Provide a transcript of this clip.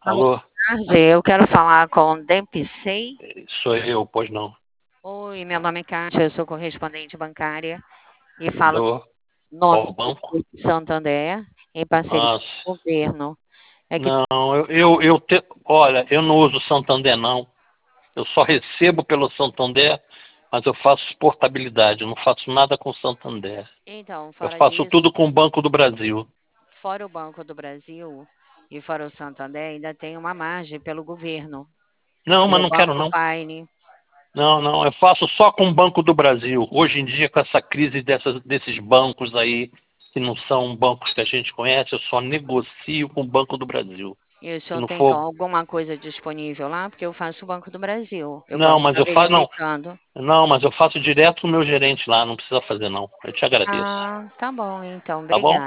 Alô, Alô, boa tarde. Eu quero falar com o Dempsey. sou eu, pois não. Oi, meu nome é Kátia, eu sou correspondente bancária e falo Do em nome qual do banco? Grupo Santander, em parceria Ah, com o governo. É que não, olha, eu não uso Santander não. Eu só recebo pelo Santander, mas eu faço portabilidade, eu não faço nada com Santander. então, Eu fora faço disso, tudo com o Banco do Brasil. fora o Banco do Brasil e fora o Santander, ainda tem uma margem pelo governo, Não, que é mas o não quero Banco não. Paine. Não, não, eu faço só com o Banco do Brasil. Hoje em dia, com essa crise desses bancos aí, que não são bancos que a gente conhece, eu só negocio com o Banco do Brasil. E o Se senhor não tem então for. alguma coisa disponível lá? Porque eu faço o Banco do Brasil. Eu Não, posso mas estar eu faço. Não, verificando. não, mas eu faço direto com o meu gerente lá, não precisa fazer não. Eu te agradeço. Ah, tá bom, então, Tá bom? obrigada.